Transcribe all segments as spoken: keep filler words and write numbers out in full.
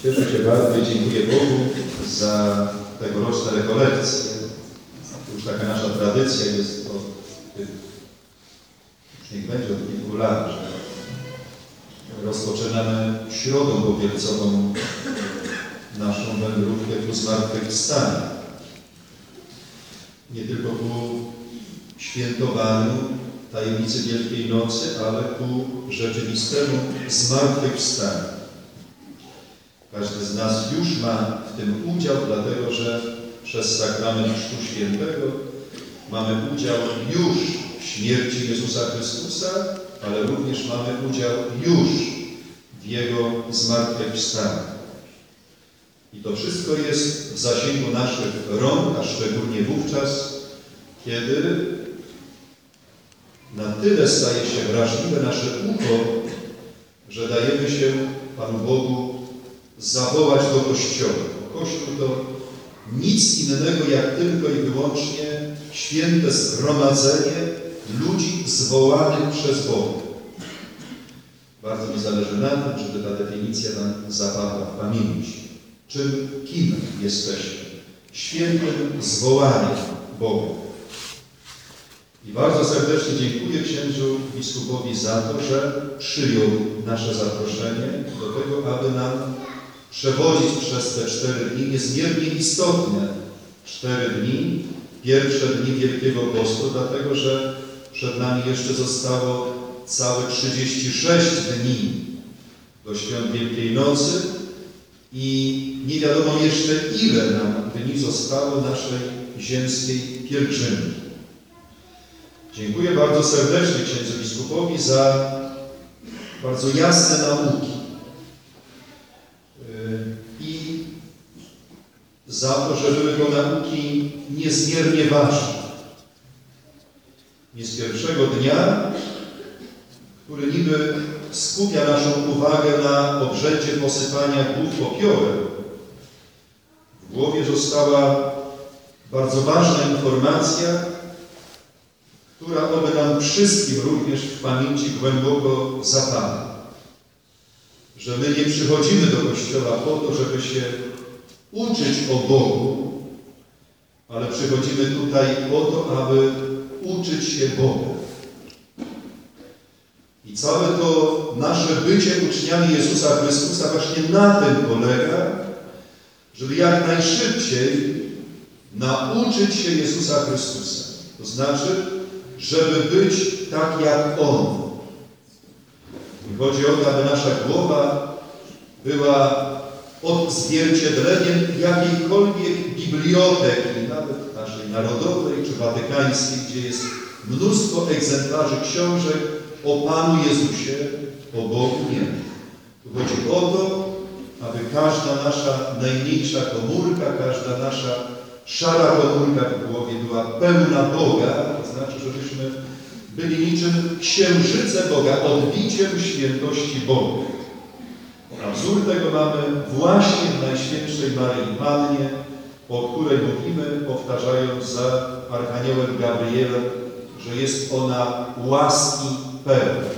Cieszę się bardzo i dziękuję Bogu za tegoroczne rekolekcje. Już taka nasza tradycja jest od tych, już niech będzie od kilku lat, że rozpoczynamy środą powielcową naszą wędrówkę ku zmartwychwstaniu. Nie tylko ku świętowaniu tajemnicy Wielkiej Nocy, ale ku rzeczywistemu zmartwychwstaniu. Każdy z nas już ma w tym udział, dlatego że przez sakrament Chrztu Świętego mamy udział już w śmierci Jezusa Chrystusa, ale również mamy udział już w Jego zmartwychwstaniu. I to wszystko jest w zasięgu naszych rąk, a szczególnie wówczas, kiedy na tyle staje się wrażliwe nasze ucho, że dajemy się Panu Bogu zawołać do Kościoła. Kościół to nic innego jak tylko i wyłącznie święte zgromadzenie ludzi zwołanych przez Boga. Bardzo mi zależy na tym, żeby ta definicja nam zapadła w pamięć. Czym, kim jesteśmy? Świętym zwołaniem Boga. I bardzo serdecznie dziękuję księdzu biskupowi za to, że przyjął nasze zaproszenie do tego, aby nam przewodzić przez te cztery dni, niezmiernie istotne cztery dni, pierwsze dni Wielkiego Postu, dlatego że przed nami jeszcze zostało całe trzydzieści sześć dni do świąt Wielkiej Nocy i nie wiadomo jeszcze ile nam dni zostało naszej ziemskiej pielgrzymki. Dziękuję bardzo serdecznie księdzu biskupowi za bardzo jasne nauki i za to, że były to nauki niezmiernie ważne. Nie z pierwszego dnia, który niby skupia naszą uwagę na obrzędzie posypania głów popiołem, w głowie została bardzo ważna informacja, która oby nam wszystkim również w pamięci głęboko zapadła. Że my nie przychodzimy do Kościoła po to, żeby się uczyć o Bogu, ale przychodzimy tutaj po to, aby uczyć się Boga. I całe to nasze bycie uczniami Jezusa Chrystusa właśnie na tym polega, żeby jak najszybciej nauczyć się Jezusa Chrystusa. To znaczy, żeby być tak jak On. I chodzi o to, aby nasza głowa była odzwierciedleniem jakiejkolwiek biblioteki, nawet naszej narodowej czy watykańskiej, gdzie jest mnóstwo egzemplarzy książek o Panu Jezusie, o Bogu nie. Tu chodzi o to, aby każda nasza najmniejsza komórka, każda nasza szara komórka w głowie była pełna Boga, to znaczy, żebyśmy byli niczym księżyce Boga, odbiciem świętości Boga. A wzór tego mamy właśnie w Najświętszej Maryi Pannie, o której mówimy, powtarzając za Archaniołem Gabrielem, że jest ona łaski pełna.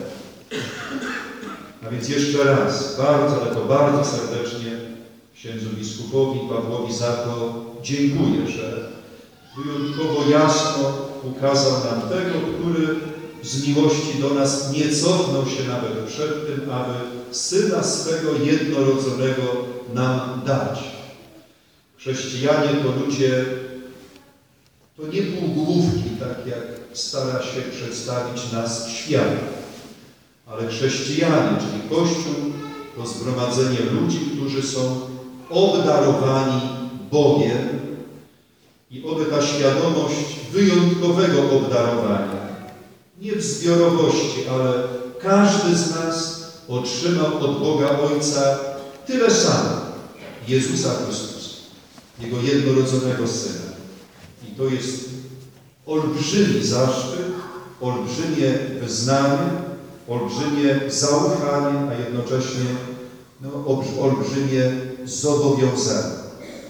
A więc jeszcze raz, bardzo, ale to bardzo serdecznie księdzu biskupowi Pawłowi za to dziękuję, że wyjątkowo jasno ukazał nam tego, który z miłości do nas nie cofnął się nawet przed tym, aby Syna swego jednorodzonego nam dać. Chrześcijanie to ludzie, to nie półgłówki, tak jak stara się przedstawić nas świat, ale chrześcijanie, czyli Kościół, to zgromadzenie ludzi, którzy są obdarowani Bogiem i oby ta świadomość wyjątkowego obdarowania, nie w zbiorowości, ale każdy z nas otrzymał od Boga Ojca tyle samo, Jezusa Chrystusa, Jego jednorodzonego Syna. I to jest olbrzymi zaszczyt, olbrzymie wyznanie, olbrzymie zaufanie, a jednocześnie no, olbrzymie zobowiązanie.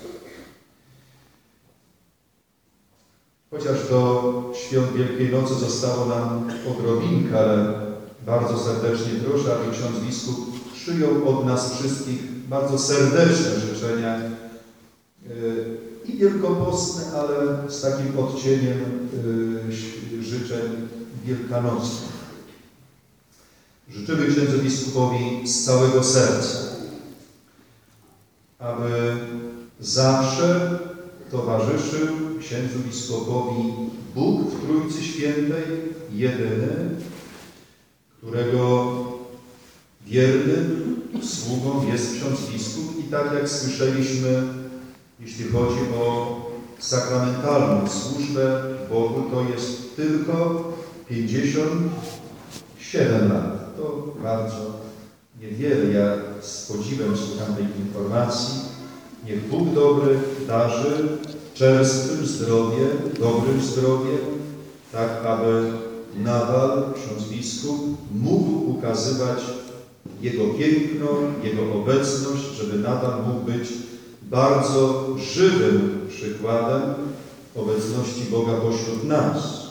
Chociaż do świąt Wielkiej Nocy zostało nam odrobinkę, ale bardzo serdecznie proszę, aby ksiądz biskup przyjął od nas wszystkich bardzo serdeczne życzenia i wielkopostne, ale z takim odcieniem życzeń wielkanocnych. Życzymy księdzu biskupowi z całego serca, aby zawsze towarzyszył księdzu biskupowi Bóg w Trójcy Świętej, jedyny, którego wiernym sługą jest ksiądz biskup. I tak jak słyszeliśmy, jeśli chodzi o sakramentalną służbę Bogu, to jest tylko pięćdziesiąt siedem lat. To bardzo niewiele. Ja z podziwem słucham tej informacji. Niech Bóg dobry darzy czerstwym zdrowie, dobrym zdrowie, tak aby nadal ksiądz biskup mógł ukazywać Jego piękno, Jego obecność, żeby nadal mógł być bardzo żywym przykładem obecności Boga pośród nas.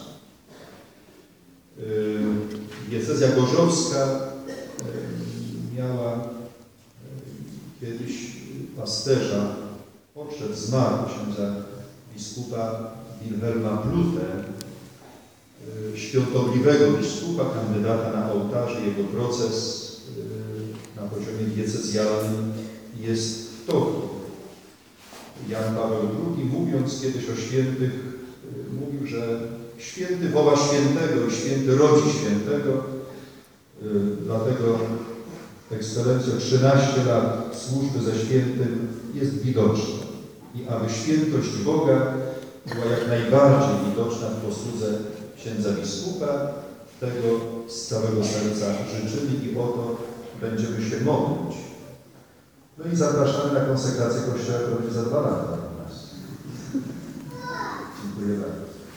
Diecezja gorzowska miała kiedyś pasterza, odszedł, zmarł księdza biskupa Wilhelma Plutę, świątobliwego biskupa, kandydata na ołtarze. Jego proces na poziomie diecezjalnym jest w toku. Jan Paweł drugi, mówiąc kiedyś o świętych, mówił, że święty woła świętego i święty rodzi świętego. Dlatego, ekscelencjo, trzynaście lat służby ze świętym jest widoczna. I aby świętość Boga była jak najbardziej widoczna w posłudze księdza biskupa, tego z całego serca życzymy i o to będziemy się modlić. No i zapraszamy na konsekrację Kościoła, która będzie za dwa lata u nas. Dziękuję bardzo.